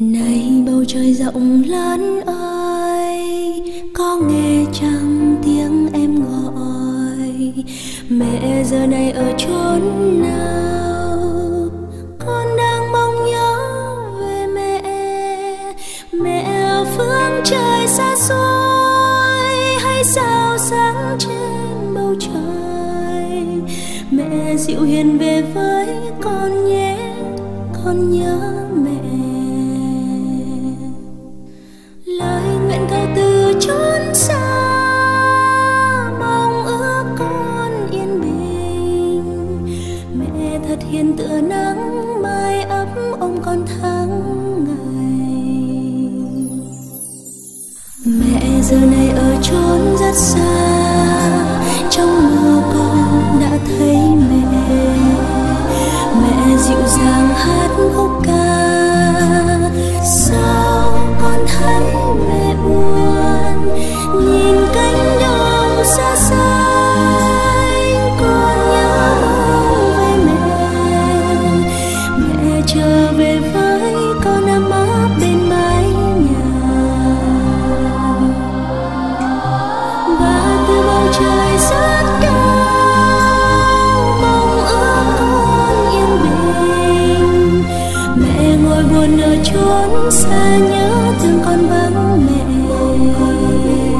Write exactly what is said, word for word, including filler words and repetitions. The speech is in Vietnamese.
Này bầu trời rộng lớn ơi, có nghe chăng tiếng em gọi? Mẹ giờ này ở chốn nào? Con đang mong nhớ về mẹ. Mẹ ở phương trời xa xôi hay sao sáng trên bầu trời. Mẹ dịu hiền về với con nhé, con nhớ mẹ. Lời nguyện cầu từ chốn xa, mong ước con yên bình. Mẹ thật hiền tựa nắng mai ấm ôm con tháng ngày. Mẹ giờ này ở chốn rất xa, trong mơ con đã thấy mẹ. Mẹ dịu dàng hát khúc ca, sao con thấy mẹ buồn? Nhìn cánh đồng xa xanh, con nhớ về mẹ. Mẹ trở về với con ấm áp bên mái nhà. Và từ bầu trời rất cao, mong ước con yên bình. Mẹ ngồi buồn ở chốn xa, nhớ thương con vắng mẹ.